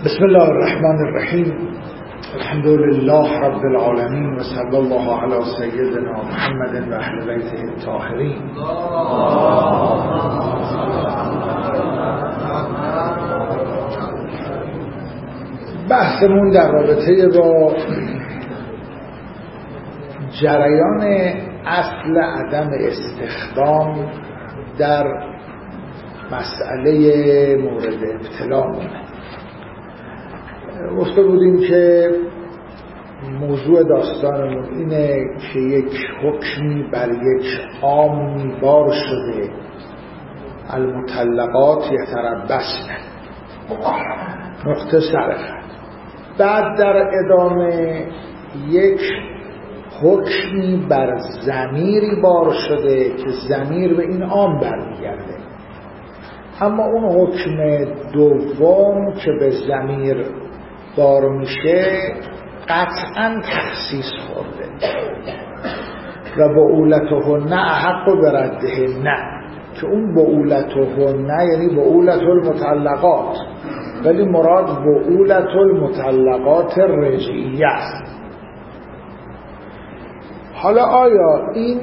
بسم الله الرحمن الرحیم. الحمد لله رب العالمین و صلی الله علی سیدنا محمد و اهل بیته الطاهرین. بحثمون در رابطه با جریان اصل عدم استخدام در مسئله مورد ابتلا گفته بودیم که موضوع داستانمون اینه که یک حکمی بر یک عامی بار شده، المطلقات یتربصن، نقطه سرخط. بعد در ادامه یک حکمی بر ضمیری بار شده که ضمیر به این عام برمیگرده، اما اون حکم دوم که به ضمیر بار میشه قطعا تخصیص خورده و بعولتهن احق بردهن، که اون بعولتهن یعنی بعولت المطلقات، ولی مراد بعولت المطلقات رجعیه است. حالا آیا این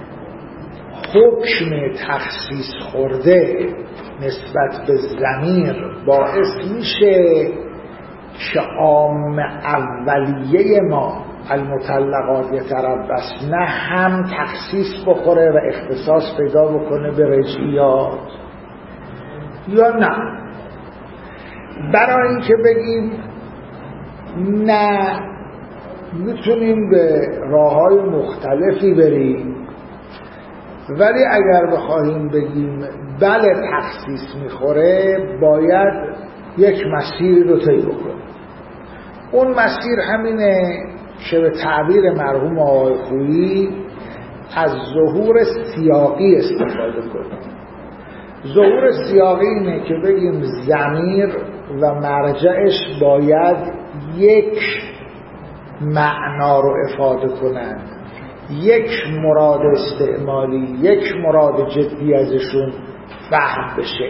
حکم تخصیص خورده نسبت به ضمیر باعث میشه که عام اولیه ما المطلقات یتربصن هم تخصیص بخوره و اختصاص پیدا بکنه به رجعیات یا نه؟ برای اینکه بگیم نه، میتونیم به راه‌های مختلفی بریم، ولی اگر بخواهیم بگیم بله تخصیص میخوره باید یک مسیر رو طی بکنیم. اون مسیر همینه که به تعبیر مرحوم آقای خویی از ظهور سیاقی استفاده کنیم. ظهور سیاقی اینه که بگیم ضمیر و مرجعش باید یک معنا رو افاده کنند، یک مراد استعمالی، یک مراد جدی ازشون فهم بشه.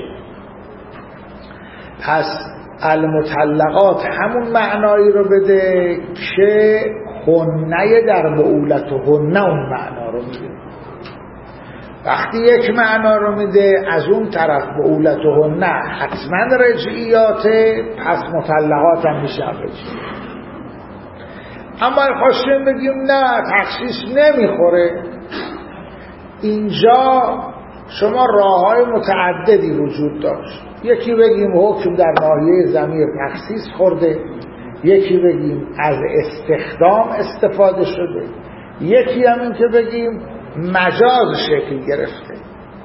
پس المطلقات همون معنایی رو بده که هنه در بعولتهن اون معنا رو میده. وقتی یک معنا رو میده از اون طرف بعولتهن حتما رجعیاته، پس مطلقات هم میشه رجعی. اما خواستیم بگیم نه تخصیص نمیخوره، اینجا شما راه‌های متعددی وجود داشت. یکی بگیم حکم در ناحیه ضمیر تخصیص خورده، یکی بگیم از استخدام استفاده شده، یکی هم این که بگیم مجاز شکل گرفته.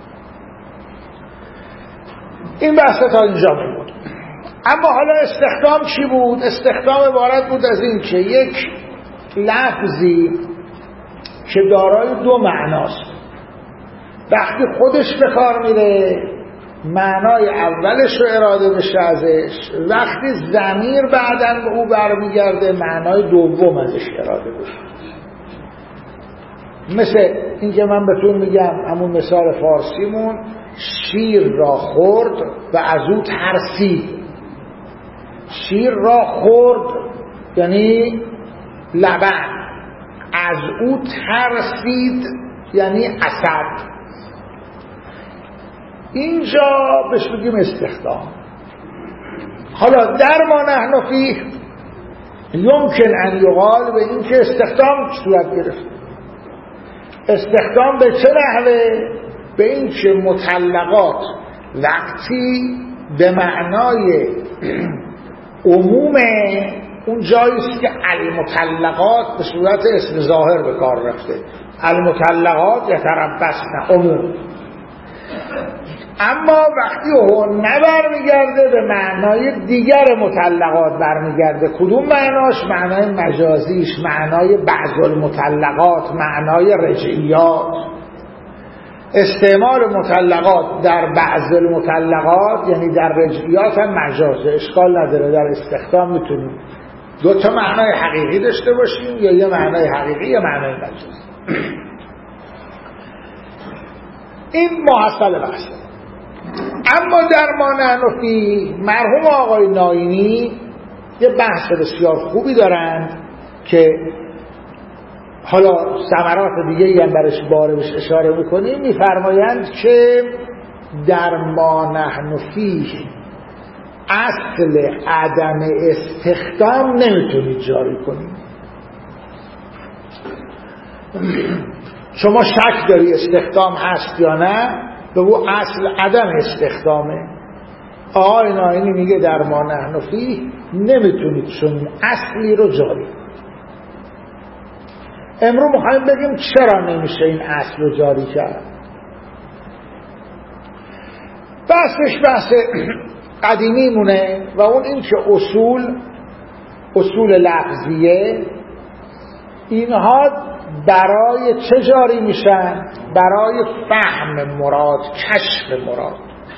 این بحث تا اینجا بود. اما حالا استخدام چی بود؟ استخدام عبارت بود از این که یک لفظی که دارای دو معناست، وقتی خودش به کار میره معنای اولش رو اراده بشه ازش، وقتی ضمیر بعداً به او برمیگرده معنای دوم ازش اراده بشه. مثل این که من بهتون میگم همون مثال فارسیمون، شیر را خورد و از او ترسید. شیر را خورد یعنی لبن، از او ترسید یعنی عصب. اینجا بهش بگیم استخدام. حالا در ما نحن فیه یمکن ان یقال به این که استخدام صورت گرفت. استخدام به چه نحوه؟ به این که مطلقات وقتی به معنای عموم اون جاییست که المطلقات به صورت اسم ظاهر به کار رفته، المطلقات یتربصن عموم، اما وقتی هنه برمیگرده به معنای دیگر مطلقات برمیگرده. کدوم معناش؟ معنای مجازیش، معنای بعض المطلقات، معنای رجعیات. استعمال مطلقات در بعض المطلقات یعنی در رجعیات هم مجازه، اشکال نداره. در استخدام میتونیم دو تا معنای حقیقی داشته باشیم، یا یه معنای حقیقی یا معنای مجازی. این محصل بحثه. اما در ما نحن فیه مرحوم آقای ناینی یه بحث بسیار خوبی دارند که حالا ثمرات دیگه هم برش بارش اشاره میکنیم. میفرمایند که در ما نحن فیه اصل عدم استخدام نمیتونید جاری کنید. شما شک داری استخدام هست یا نه، به او اصل عدم استخدامه. آقای ناینی میگه در ما نحن فیه نمیتونید چون اصلی رو جاری. امروز میخوایم بگیم چرا نمیشه این اصل رو جاری کرد. بحثش بحث قدیمی مونه و اون این که اصول لفظیه اینها برای چه جاری میشن؟ برای فهم مراد، کشف مراد.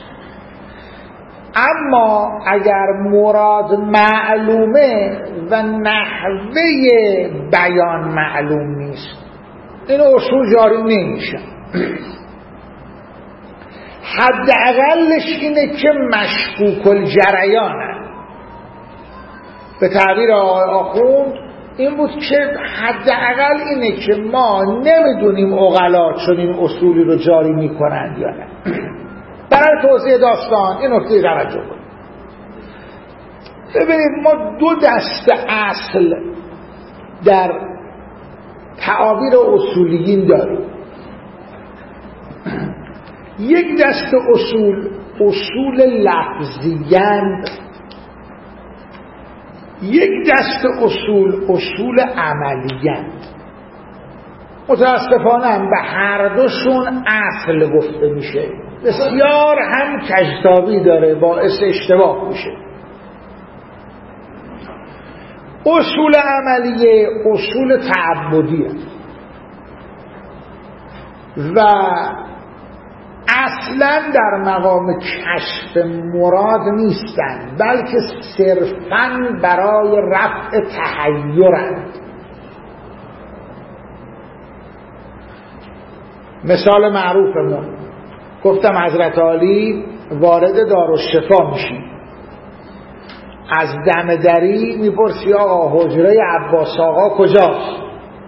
اما اگر مراد معلومه و نحوه بیان معلوم نیست، این اصول جاری نمیشن. حداقلش اینه که مشکوک الجریانه. به تعبیر آقای آخوند این بود که حداقل اینه که ما نمیدونیم عقلا چنین اصولی رو جاری میکنند یا نه. برای توضیح داستان این نکته توجه کنید. ببینید ما دو دسته اصل در تعابیر اصولیین داریم. یک دسته اصول لفظیند، یک دسته اصول عملیند. متاسفانه هم به هر دوشون اصل گفته میشه. بسیار هم کجتابی داره، باعث اشتباه میشه. اصول عملیه اصول تعبدیه و اصلا در مقام کشف مراد نیستند، بلکه صرفاً برای رفع تحیرند. مثال معروفمون گفتم حضرت علی وارد دارالشفا میشیم، از دم دری میپرسی آقا حجره عباس آقا کجاست؟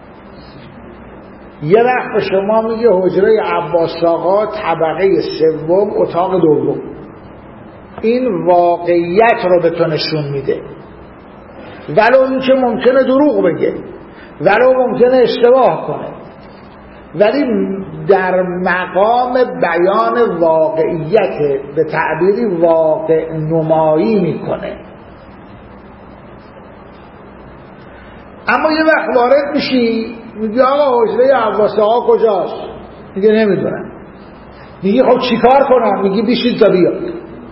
یه وقت به شما میگه حجره عباس آقا طبقه سوم اتاق دوم. این واقعیت رو به تو نشون میده، ولو این که ممکنه دروغ بگه، ولو ممکنه اشتباه کنه، ولی در مقام بیان واقعیت به تعبیری واقع نمایی میکنه. اما یه وقت وارد میشی میگه آقا حجره عباس آقا کجاست؟ میگه نمیدونم. میگه خب چیکار کنم؟ میگه بیشین تا بیاد.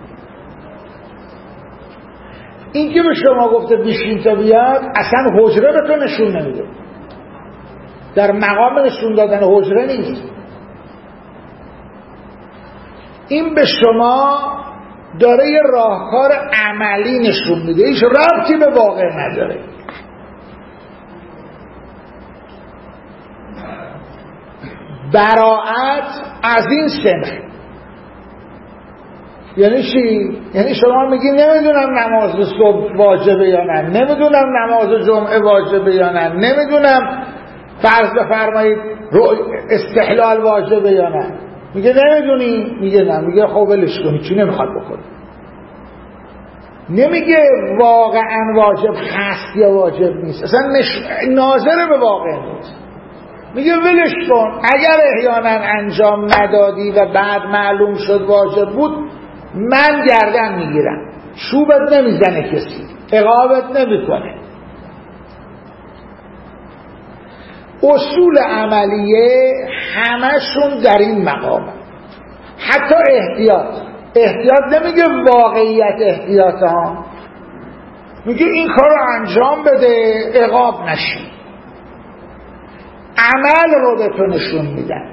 این که به شما گفته بیشین تا بیاد اصلا حجره به تو نشون نمیده، در مقام نشون دادن حجره نیست. این به شما داره یه راهکار عملی نشون میده، هیچ ربطی به واقع نداره. براعت از این سنخ یعنی چی؟ یعنی شما میگی نمیدونم نماز صبح واجبه یا نه، نمیدونم نماز جمعه واجبه یا نه، نمیدونم فرض بفرمایید استحلال واجبه یا نه. میگه نمیدونی؟ میگه نه. میگه خب ولش کنی، چی نمیخواد بکنی؟ نمیگه واقعا واجب هست یا واجب نیست، اصلا ناظر به واقع نیست. میگه ولش کن، اگر احیانا انجام ندادی و بعد معلوم شد واجب بود من گردن میگیرم، چوبت نمیزنه کسی، عقابت نمیکنه. اصول عملیه همشون در این مقام. حتی احتیاط نمیگه واقعیت احتیاط ها، میگه این کار رو انجام بده عقاب نشی. عمل رو به تو نشون میدن،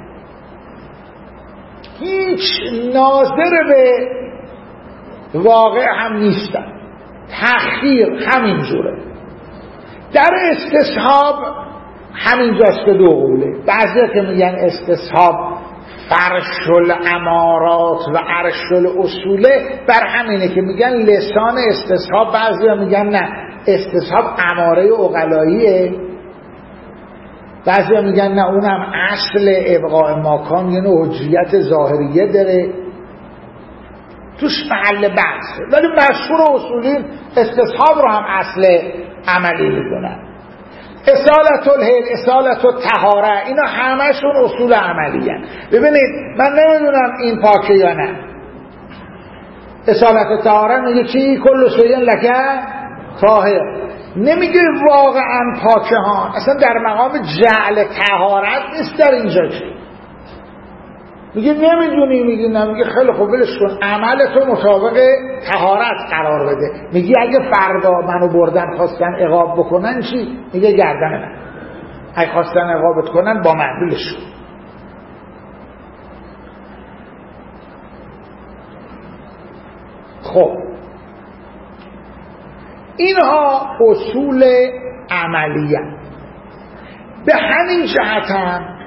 هیچ ناظر به واقع هم نیستن. تخییر همینجوره. در استصحاب همینجاست که دو قوله. بعضی که میگن استصحاب فرش الامارات و عرش الاصوله، بر همینه که میگن لسان استصحاب، بعضی میگن نه استصحاب اماره عقلاییه، بعضی میگن نه اونم اصل ابقاء ماکان، یه نوع حجیت ظاهریه داره، توش محل بحثه، ولی مشهور اصولین استصحاب رو هم اصل عملی میدونن. اصالت الحیل، اصالت الطهاره، اینا همشون اصول عملی هست. ببینید من نمیدونم این پاکه یا نه. اصالت الطهاره میگه چی؟ کل شیء لک طاهر، نمیگه واقعا پاکه ها، اصلا در مقام جعل طهارت نیست در اینجا. چی میگه نمیدونی؟ میگه نه. میگه خیلی خوب ولش کن، عملتو مطابق طهارت قرار بده. میگه اگه فردا منو بردن خواستن عقاب بکنن چی؟ میگه گردن من، اگه خواستن عقابت کنن با من، ولش کن. خب اینها اصول عملیه. به همین جهت هم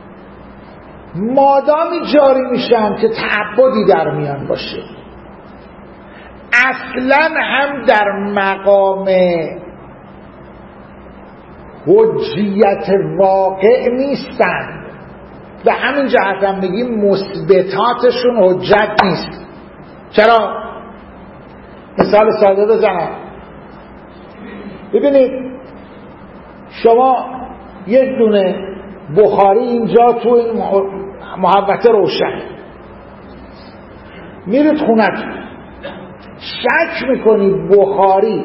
مادامی جاری میشن که تعبدی در میان باشه، اصلا هم در مقام حجیت واقع نیستن. به همین جهت هم میگیم مثبتاتشون حجت نیست. چرا؟ مثال ساده بزنم. ببینید شما یک دونه بخاری اینجا تو این محوطه روشن، میرید خونتون، شک میکنید بخاری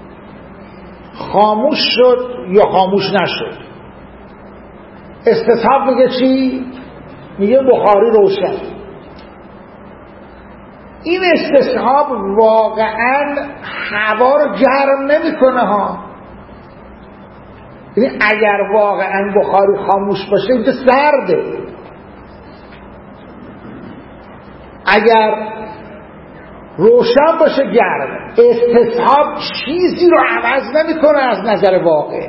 خاموش شد یا خاموش نشد، استصحاب میگه چی؟ میگه بخاری روشن. این استصحاب واقعا هوا رو گرم نمیکنه ها. یعنی اگر واقعا بخاری خاموش باشه اینجا سرده، اگر روشن باشه گرم. استصحاب چیزی رو عوض نمیکنه از نظر واقع.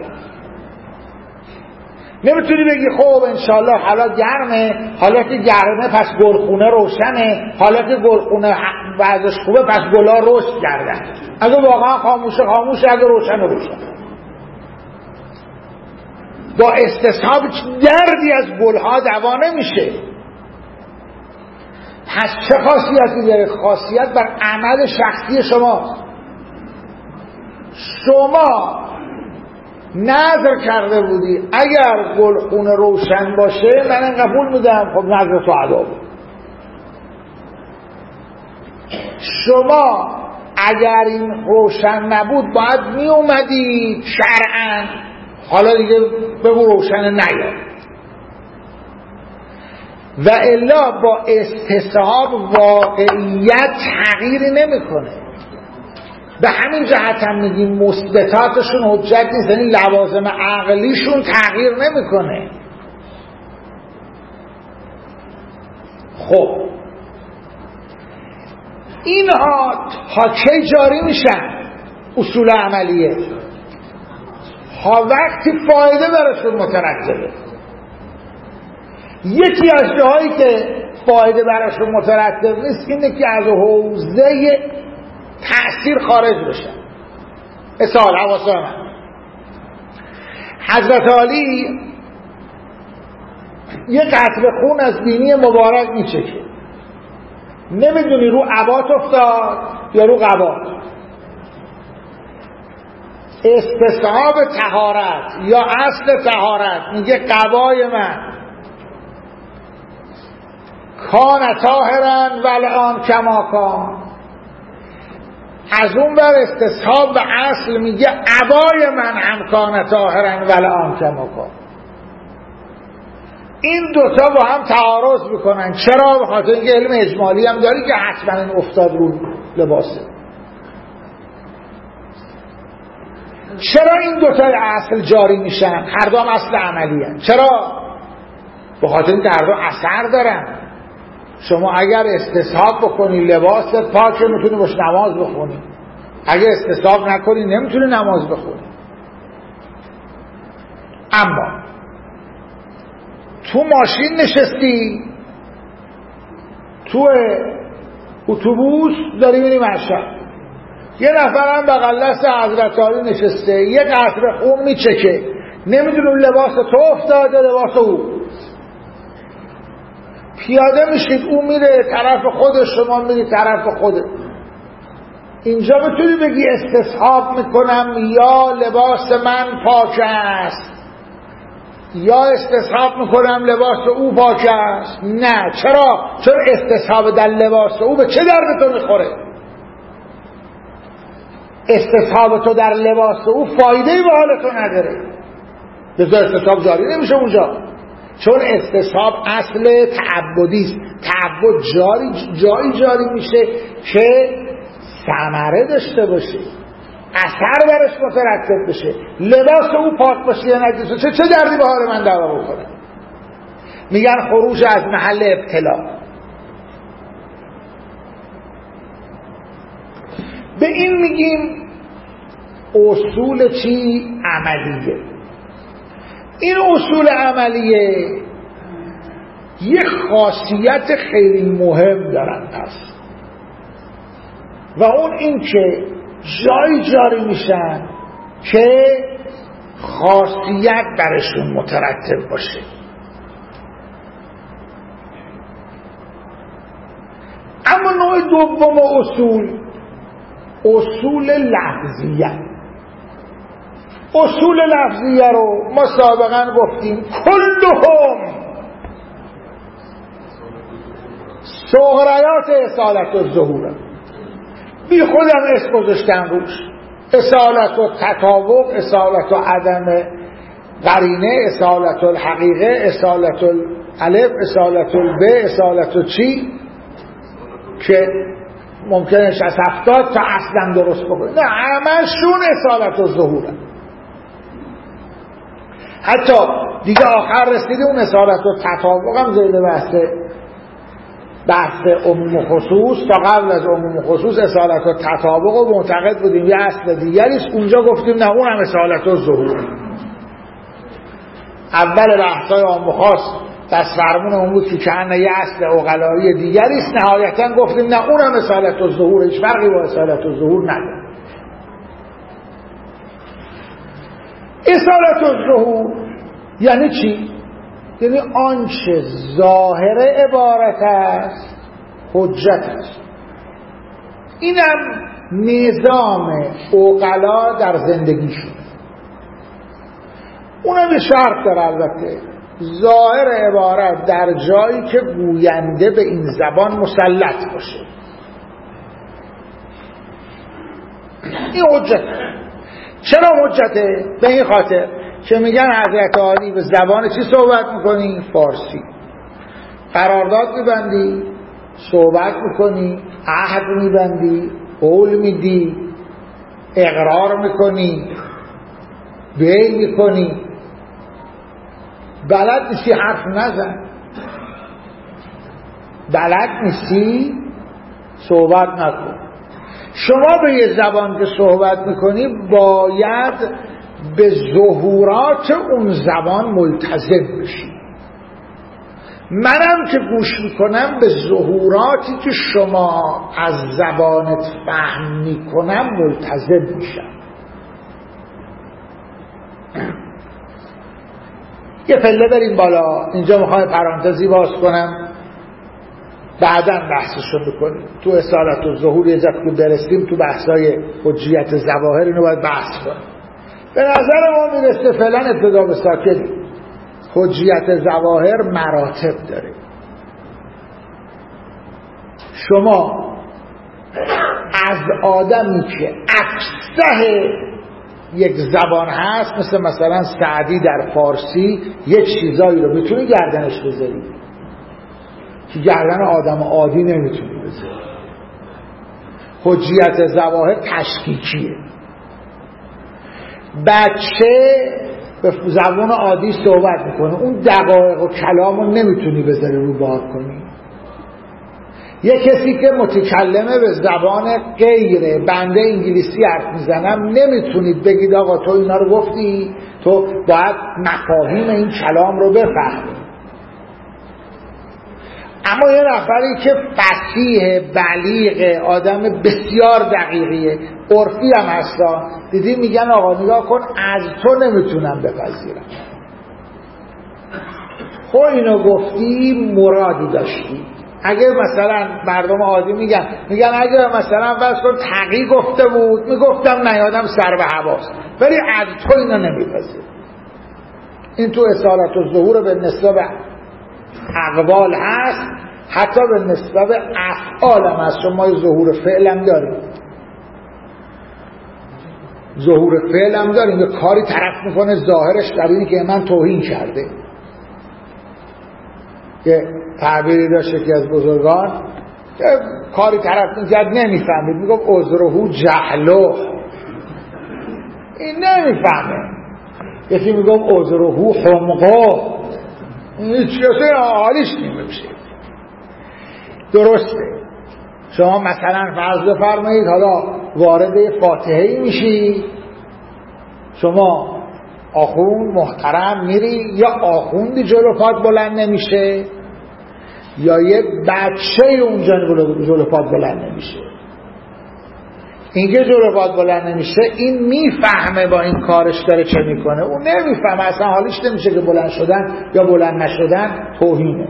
نمیتونی بگی خب انشالله حالا گرمه، حالا که گرمه پس گلخونه روشنه، حالا که گلخونه وضعش خوبه پس گلا رشد کردن. اگه واقعا خاموشه خاموشه، اگه روشن روشن. با استصحاب دردی از گلها دوا نمیشه. پس چه خاصیتی داره؟ خاصیت بر عمل شخصی شما. شما نظر کرده بودی اگر گلخونه روشن باشه من قبول میدم، خب نظر تو ادا بود. شما اگر این روشن نبود باید می اومدی شرعاً، حالا دیگه بگو روشن نیاد. و الا با استصحاب واقعیت تغییری نمیکنه. به همین جهت هم میگیم مثبتاتشون حجت نیست، یعنی لوازم عقلیشون تغییر نمیکنه. خب اینها تا کی جاری میشن؟ اصول عملیه ها وقتی فایده براشون مترتبه. یکی از جاهایی که فایده براشون مترتب نیست اینه که از حوزه تأثیر خارج بشن. مثال حواسه من حضرت علی یه قطره خون از بینی مبارک میچکه، نمیدونی رو عبات افتاد یا رو قبات. استصحاب طهارت یا اصل طهارت میگه قبای من کان طاهرا والآن کما کان. از اون بر استصحاب به اصل میگه عبای من هم کان طاهرا والآن کما کان. این دوتا با هم تعارض میکنن. چرا؟ به خاطر اینکه علم اجمالی هم داری که حتما این افتاد رو لباسه. چرا این دوتا اصل جاری میشن؟ هر دو هم اصل عملی هست. چرا؟ به خاطر اینکه هر دو اثر دارن. شما اگر استصحاب بکنی لباست پاکه میتونی باش نماز بخونی، اگر استصحاب نکنی نمیتونی نماز بخونی. اما تو ماشین نشستی، تو اتوبوس داری میری مشهد، یه نفرم بغل دست حضرت علی نشسته، یه قطره خون میچکه، نمیدونه لباس تو افتاده لباس او. پیاده میشید، او میره طرف خودش، شما میری طرف خودت. اینجا بتونی بگی استصحاب میکنم یا لباس من پاک است یا استصحاب میکنم لباس او پاک است؟ نه. چرا؟ چون استصحاب در لباس او به چه درد تو میخوره؟ استصحاب تو در لباس او فایده‌ای به حال تو نداره، لذا استصحاب جاری نمیشه اونجا. چون استصحاب اصل تعبدی است. تعبد جایی جاری میشه که ثمره داشته باشه، اثر برش مترتب بشه. لباس او پاک باشه یا نجس، چه دردی به حال من دعوا بکنه؟ میگن خروج از محل ابتلا. به این میگیم اصول چی؟ عملیه. این اصول عملیه یک خاصیت خیلی مهم دارن پس، و اون این که جایی جاری میشن که خاصیت برشون مترتب باشه. اما نوع دوم اصول لفظیه. اصول لفظیه رو ما سابقا گفتیم کلهم صغریات اصالت الظهور. بی خودم اسم گذاشتم روش. اصالت التطابق، اصالت عدم قرینه، اصالت الحقیقه، اصالت الالف، اصالت الب، اصالت چی که ممکنه از 70 تا اصلا درست بکنه. نه، همشون اصالت الظهور. حتی دیگه آخر رسیده اون اصالت التطابق هم زیر بحث عموم خصوص. تا قبل از عموم خصوص اصالت التطابق و معتقد بودیم یه اصل دیگریست. اونجا گفتیم نه، اون هم اصالت الظهور. اول بحثای عموم خاص دست فرمون اون بود که کنه یه اصل عقلایی دیگریست. نهایتا گفتیم نه، اون هم اصالت الظهور، هیچ فرقی با اصالت الظهور نداره. اصالت الظهور یعنی چی؟ یعنی آنچه ظاهر عبارت است حجت است. اینم نظام عقلا در زندگی شد. اونم یه شرط داره البته، ظاهر عبارت در جایی که گوینده به این زبان مسلط باشه. این حجت. چرا حجته؟ به این خاطر که میگن حضرت علی به زبان چی صحبت میکنی؟ فارسی. قرارداد میبندی، صحبت میکنی، عهد میبندی، قول میدی، اقرار میکنی، بیع میکنی. بلد نیستی حرف نزن، بلد نیستی صحبت نکن. شما به یه زبان که صحبت میکنی باید به ظهورات اون زبان ملتزم بشی. منم که گوش میکنم به ظهوراتی که شما از زبانت فهم میکنم ملتزم میشم. یه پله بریم بالا. اینجا میخوام پرانتزی باز کنم، بعداً بحثشو بکنیم. تو اصالت الظهور یه جا که برسیم تو بحثای حجیت ظواهر اینو باید بحث کنیم. به نظر ما میرسه فعلا ابتدا به ساکتی. حجیت ظواهر مراتب داره. شما از آدمی که افصح یک زبان هست، مثلا سعدی در فارسی، یک چیزایی رو میتونی گردنش بذاری که گردن آدم عادی نمیتونی بذاری. حجیت ظواهر تشکیکیه. بچه به زبان عادی صحبت میکنه، اون دقایق و کلام رو نمیتونی بذاری رو بار کنی. یه کسی که متکلمه به زبان غیره، بنده انگلیسی حرف میزنم، نمیتونید بگید آقا تو اینا رو گفتی، تو باید مفاهیم این کلام رو بفهمی. اما یه نفری که فصیح بلیغ آدم بسیار دقیقیه، عرفی هم هستا، دیدی میگن آقا نگاه کن از تو نمیتونم بپذیرم. خب اینو گفتی مرادی داشتی. اگه مثلا مردم عادی میگن اگه مثلا فرض کن تقی گفته بود میگفتم نه آدم سر به هواست، ولی از تو اینو نمیپذیرم. این تو اصالت و ظهور به نسبت اقوال هست، حتی به نسبت افعال هم هست. چون ما ظهور فعل هم داریم، ظهور فعل هم داریم. یه کاری طرف میکنه ظاهرش در اینه که من توهین کرده. یه تعبیری داشته که از بزرگان کاری طرف میکرد نمیفهمید، میگفت عذرهو جهلو، این نمیفهمه. یکی میگفت عذرهو حمقو، هیچ کسی حالیش نمیشه. درسته. شما مثلا فرض بفرمایید حالا وارد فاتحه‌ای میشی، شما آخوند محترم میری، یا آخوندی جلو پات بلند نمیشه، یا یه بچه اونجا جلو پات بلند نمیشه. اینکه جلو پات بلند نمیشه این میفهمه با این کارش داره چه میکنه، اون نمیفهمه، اصلا حالیش نمیشه که بلند شدن یا بلند نشدن توهینه.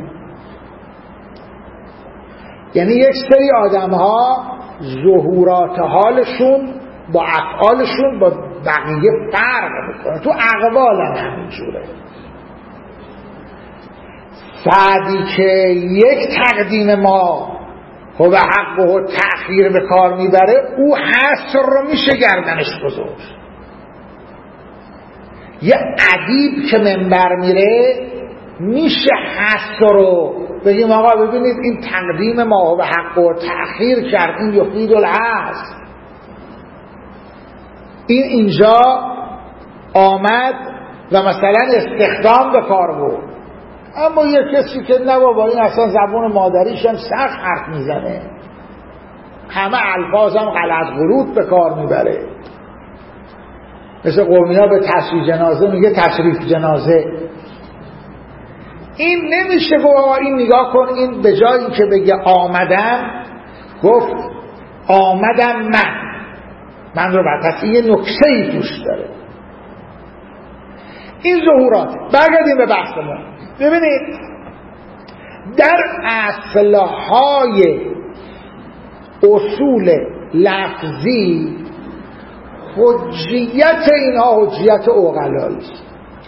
یعنی یک سری آدم ها ظهورات حالشون با افعالشون با بقیه فرق میکنه. تو اقوال هم همینجوره. سعدی که یک تقدیم ما و حق و تأخیر به کار میبره، او حصر رو میشه گردنش گذاشت. یه ادیب که منبر میره میشه حصر رو بگیم آقا ببینید این تقدیم ما و حق و تأخیر کرد، این یفید الحصر، این اینجا آمد و مثلا استخدام به کار بود. اما یه کسی که نه بابا این اصلا زبان مادریش هم سخت حرف میزنه، همه الفاظ هم غلط غلوط به کار میبره، مثل قومی ها به تصریف جنازه میگه تصریف جنازه. این نمیشه گفت آقا این نگاه کن، این به جایی که بگه آمدم گفت آمدم من رو بر پس این یه نکسه‌ای توش داره. این ظهورات. برگردیم به بحثمون. ببینید در اصلهای اصول لفظی حجیت اینها حجیت عقلایی است.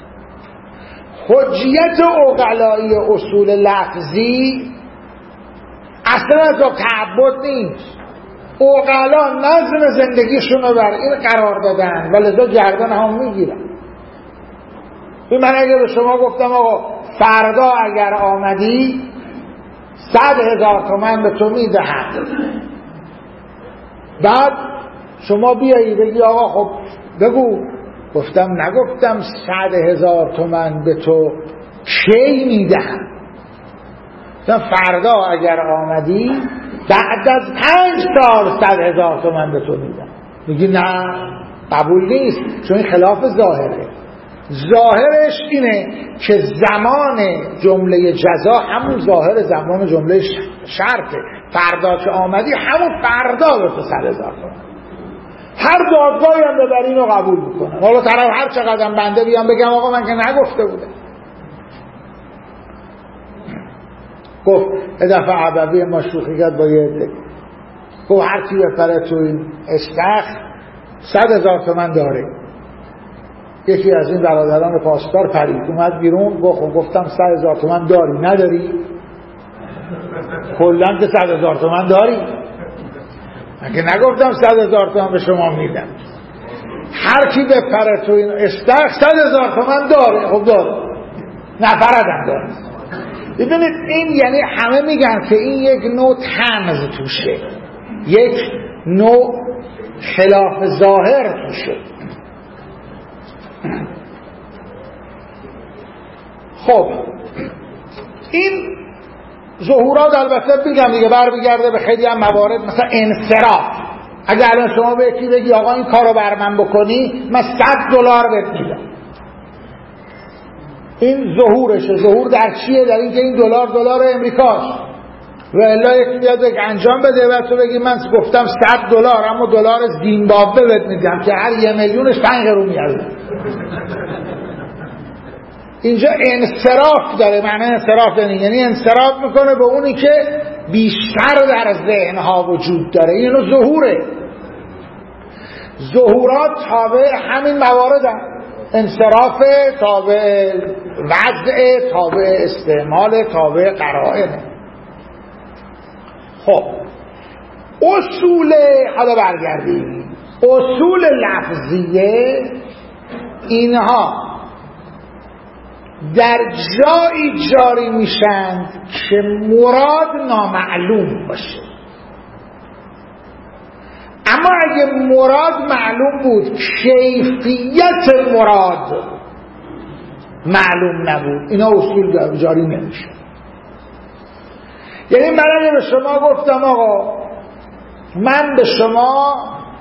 حجیت عقلایی اصول لفظی اصلا از تعبد نیست. عقلا نظم زندگیشون رو بر این قرار دادن و لذا گردن هم میگیرن. من اگر به شما گفتم آقا فردا اگر آمدی 100,000 تومان به تو میدهم، بعد شما بیایی بگی آقا خب بگو، گفتم نگفتم 100,000 تومان به تو کی میدهم، فردا اگر آمدی بعد از 5 سال 100,000 تومان به تو میدم. میگی نه قبول نیست، چون این خلاف ظاهره. ظاهرش اینه که زمان جمله جزا همون ظاهر زمان جمله شرطه. فردا که آمدی همون فردا به تو 100,000 تومان. هر دادگاهی هم ببر اینو قبول میکنن. حالا طرف هر چقدر بنده بیام بگم آقا من که نگفته بودم. گفت یه دفعه عبوی ما شوخی کرد با یه عده، گفت هر کی بپره تو این استخر 100,000 تومان داره. یکی از این برادران پاسدار پرید اومد بیرون، گفتم 100,000 تومان داری نداری؟ کلا که 100,000 تومان داری؟ من که نگفتم 100,000 تومان به شما میدم. هر کی بپره تو این استخر 100,000 تومان داره. خب داره، نفردم داره. ببینید این یعنی همه میگن که این یک نوع طنز توشه، یک نوع خلاف ظاهر توشه. خب این ظهورات البته بگم دیگه برمیگرده به خیلی هم موارد، مثلا انصراف. اگر الان شما به یکی بگی آقا این کارو بر من بکنی من $100 بهت میدم، این ظهورشه. ظهور در چیه؟ در اینکه این دلار امریکاست. و الا یک میاد انجام بده و تو بگی من گفتم $100 اما دلار زیمبابوه بهت میدم که هر 1,000,000ش 5 قرون میارزه. اینجا انصراف داره. معنی انصراف یعنی انصراف میکنه به اونی که بیشتر در ذهنها وجود داره. اینو ظهوره. ظهورات تابع همین مواردن. انصراف تابع وضع، تابع استعمال، تابع قرائن. خب اصول، حالا برگردیم، اصول لفظیه اینها در جایی جاری میشند که مراد نامعلوم باشه. اما اگه مراد معلوم بود، کیفیت مراد معلوم نبود، اینا اصول جاری نمیشه. یعنی من اگه به شما گفتم آقا من به شما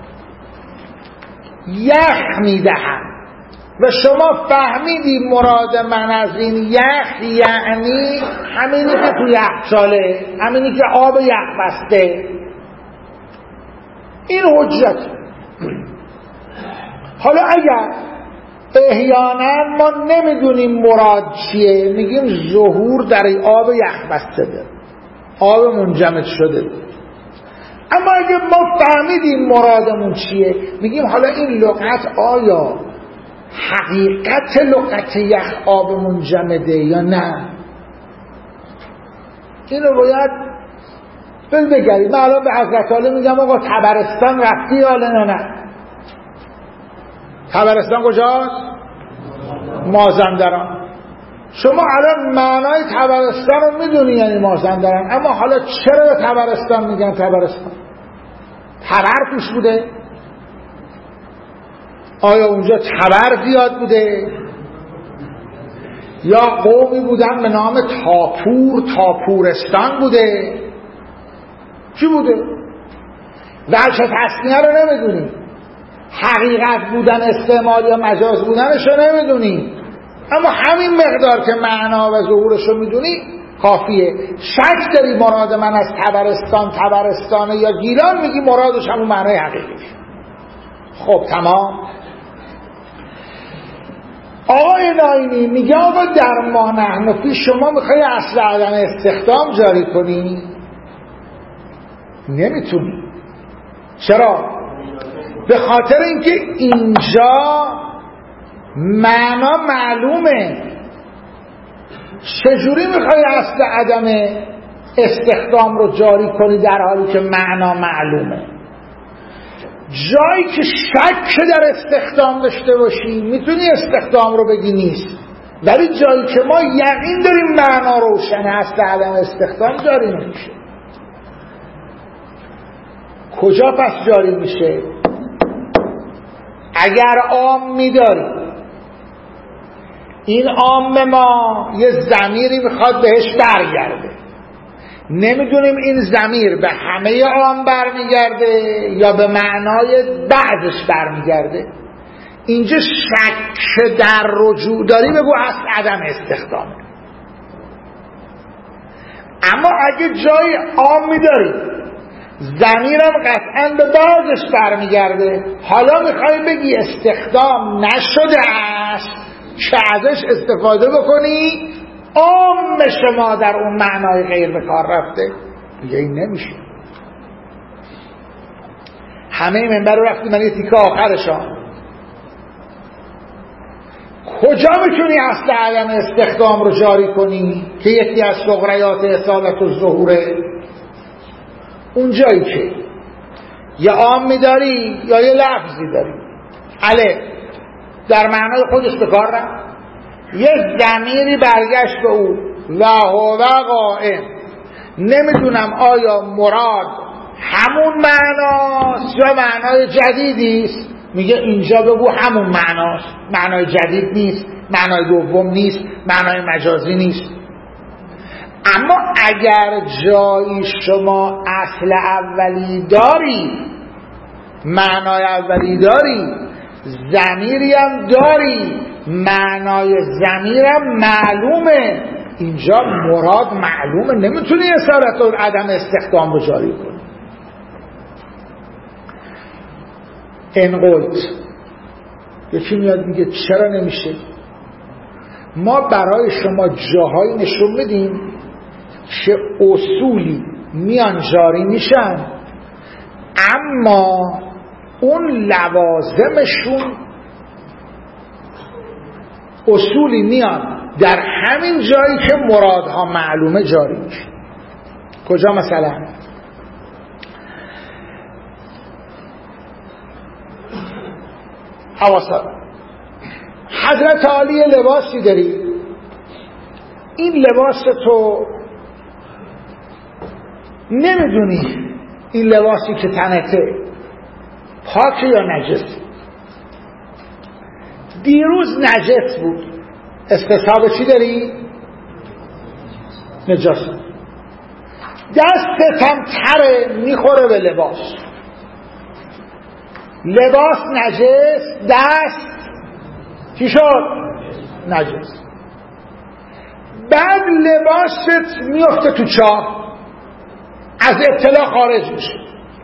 یخ میدهم و شما فهمیدی مراد من از این یخ یعنی همینی که تو یخچاله، همینی که آب یخ بسته، این حجت. حالا اگر احیانا ما نمیدونیم مراد چیه، میگیم ظهور در این آب یخ بسته ده، آب منجمد شده ده. اما اگه ما فهمیدیم مرادمون چیه، میگیم حالا این لغت آیا حقیقت لغت یخ آب منجمده یا نه. اینو باید بگرید. من الان به حضرت عالی میگم آقا طبرستان رفتی یا نه؟ طبرستان کجاست؟ مازندران. شما الان معنای طبرستان رو میدونی یعنی مازندران، اما حالا چرا به طبرستان میگن طبرستان؟ تبر توش بوده؟ آیا اونجا تبر زیاد بوده؟ یا قومی بودن به نام تاپورستان بوده؟ چی بوده؟ وجه تسمیه رو نمیدونی، حقیقت بودن استعمال یا مجاز بودنش رو نمیدونی، اما همین مقدار که معنا و ظهورش رو میدونی کافیه. شک داری مراد من از طبرستانه یا گیلان، میگی مرادش همون معنای حقیقیش. خب تمام. آقای ناینی میگه آقا در ما نحنفی شما میخوای اصل عدم استخدام جاری کنی؟ نمیتونی. چرا؟ به خاطر اینکه اینجا معنا معلومه. چجوری میخوای اصل عدم استخدام رو جاری کنی در حالی که معنا معلومه؟ جایی که شک در استخدام داشته باشی میتونی استخدام رو بگی نیست، ولی جایی که ما یقین داریم معنا روشنه اصل عدم استخدام جاری نمیشه. کجا پس جاری میشه؟ اگر عام میداری، این عام ما یه ضمیری میخواد بهش برگرده، نمیدونیم این ضمیر به همه عام برمیگرده یا به معنای بعضش برمیگرده. اینجا شک در رجوع داری، بگو اصل عدم استخدامه. اما اگه جای عام میداری، ضمیرم قطعا به بعضش برمیگرده، حالا میخوای بگی استخدام نشده است که ازش استفاده بکنی عام شما در اون معنای غیر به کار رفته. دیگه این نمیشه. همه منبر رو رفتی من یه تیکه آخرشان. کجا میتونی اصل عدم استخدام رو جاری کنی که یکی از صغریات اصالت و ظهوره؟ اونجایی که یا عام میداری یا یه لفظی داری، الف در معنای خودش به کار رفت، یه ضمیری برگشت به او و هو قائم، نمیدونم آیا مراد همون معناست یا معنای جدیدیست. میگه اینجا بگو همون معناست، معنای جدید نیست، معنای دوم نیست، معنای مجازی نیست. اما اگر جایی شما اصل اولی داری، معنای اولی داری، ضمیری هم داری، معنای ضمیرم معلومه، اینجا مراد معلومه، نمیتونی اسارت و عدم استخدام رو جاری کنی. انقلت یکی میاد میگه چرا نمیشه؟ ما برای شما جاهایی نشون میدیم که اصولی میان جاری میشن اما اون لوازمشون اصولی میان در همین جایی که مرادها معلومه جاری میشه. کجا مثلا؟ حواسا حضرت عالی لباسی داری، این لباس تو نمیدونی این لباسی که تنته پاک یا نجس. دیروز نجس بود، استصحاب چی داری؟ نجاست. دستت هم تره میخوره به لباس، لباس نجس، دست چی شد؟ نجس. بعد لباست میفته تو چاه، از اطلاع خارج میشه،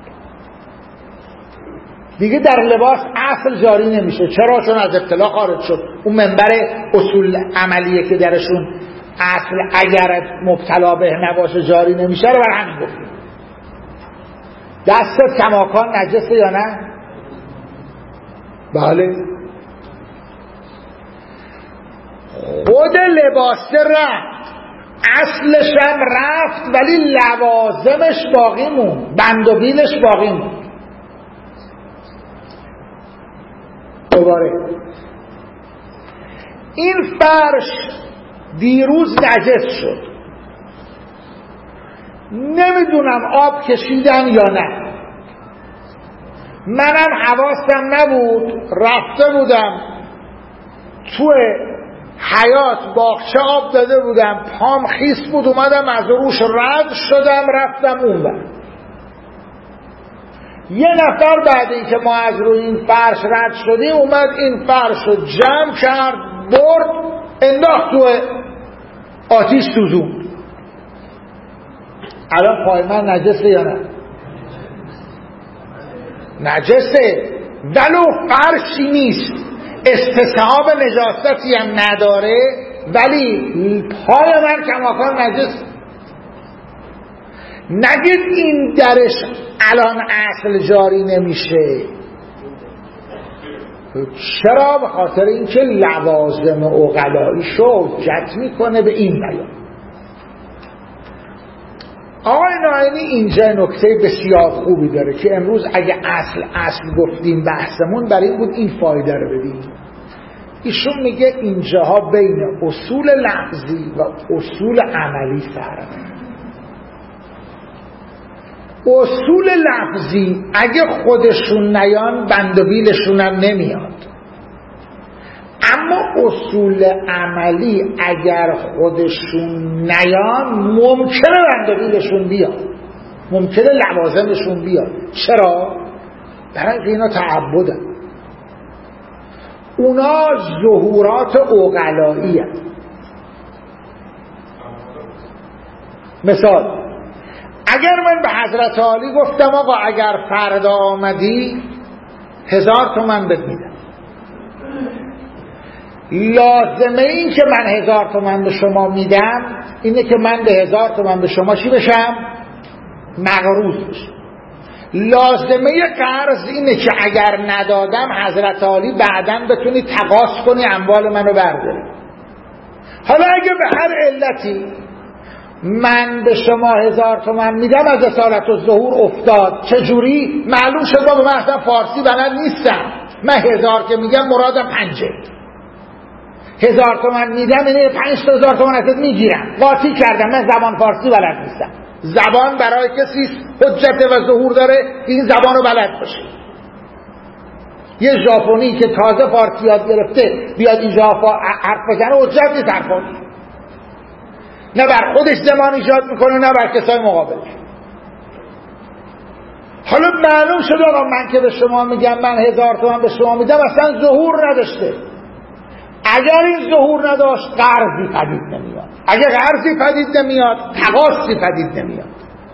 دیگه در لباس اصل جاری نمیشه. چرا؟ چون از اطلاع خارج شد. اون منبر اصول عملیه که درشون اصل اگر مبتلا به نباشه جاری نمیشه رو بر همین گفتیم. دستت کماکان نجسه یا نه؟ بله. خود لباس رفت، اصلش هم رفت ولی لوازمش باقی موند، بند و بیلش باقی موند. دوباره این فرش دیروز نجس شد، نمیدونم آب کشیدن یا نه، منم حواسم نبود، رفته بودم تو حیاط باغچه آب داده بودم، پام خیس بود، اومدم از روش رد شدم رفتم اون بر. یه نفر بعد این که ما از روی این فرش رد شدیم اومد این فرش رو جمع کرد، برد انداخت تو آتیش سوزون. الان پای من نجسه یا نه؟ نجسه، ولو فرشی نیست، استصحاب نجاستی هم نداره، ولی پای من کماکان نجس. نگید این درش الان اصل جاری نمیشه. چرا؟ به خاطر اینکه لوازم عقلاییشو حجت میکنه به این بیان. آقای ناینی اینجا نکته بسیار خوبی داره که امروز اگه اصل گفتیم بحثمون برای این بود این فایده رو بدیم. ایشون میگه اینجاها بین اصول لفظی و اصول عملی فرق. اصول لفظی اگه خودشون نیان بند و بیلشون هم نمیاد، اما اصول عملی اگر خودشون نیان ممکنه بند و بیلشون بیاد، ممکنه لوازمشون بیاد. چرا؟ برای اینکه اینا تعبدن، اونا ظهورات عقلایی هست. مثال، اگر من به حضرت عالی گفتم آقا اگر فردا آمدی 1000 تومن بهت میدم، لازمه این که من 1000 تومن به شما میدم اینه که من به 1000 تومن به شما چی بشم؟ مقروض بشم. لازمه قرض اینه که اگر ندادم حضرت عالی بعداً بتونی تقاضا کنی اموال منو برداری. حالا اگه به هر علتی من به شما 1000 تومن میدم از اصالت و ظهور افتاد، چجوری؟ معلوم شد من اصلا فارسی بلد نیستم، من 1000 که میگم مرادم 5000 تومن میدم یعنی 5000 تومن ازت میگیرم، قاطی کردم، من زبان فارسی بلد نیستم. زبان برای کسی حجت و ظهور داره این زبان رو بلد باشه. یه ژاپنی که تازه فارسی یاد گرفته بیاد اینجا حرف بزنه حجت نیست حرفاش، نه بر خودش زمان ایجاد میکنه نه بر کسای مقابلش. حالا معلوم شد آقا من که به شما میگم من 1000 تومن به شما میدم اصلا ظهور نداشته. اگر این ظهور نداشت قرضی پدید نمیاد. اگه قرضی پدید نمیاد تقاصی پدید نمیاد.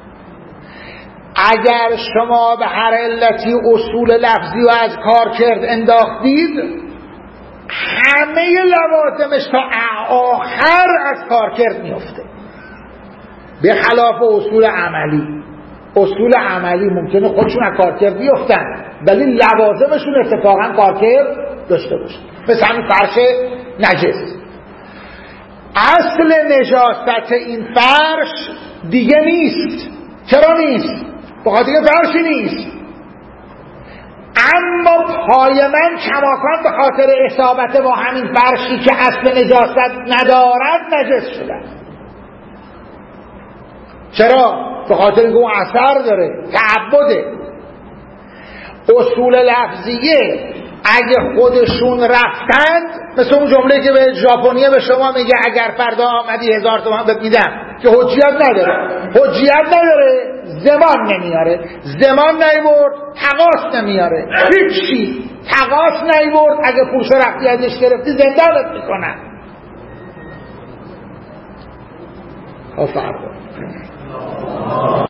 اگر شما به هر علتی اصول لفظی و از کار کرد انداختید، همه لوازمش تا آخر از کار کرد میفته. به خلاف اصول عملی. اصول عملی ممکنه خودشون از کار کرد بیفتن ولی لوازمشون اتفاقا کار کرد داشته باشه. مثل همین فرش نجس. اصل نجاست این فرش دیگه نیست. چرا نیست؟ بخاطر دیگه فرشی نیست. اما پای من کماکان به خاطر اصابت با همین فرشی که اصل نجاست ندارد نجس شده. چرا؟ به خاطر اینکه اون اثر داره، تعبده. اصول لفظیه اگه خودشون رفتند، مثل اون جمله که به ژاپنیه به شما میگه اگر فردا آمدی 1000 تومان بهت میدم، که حجیت نداره، زمان نمیاره. زمان نیورد، تقاص نمیاره. هیچی تقاص نیورد، اگه پولش رفتی ازش گرفتی زندانت میکنن. فرق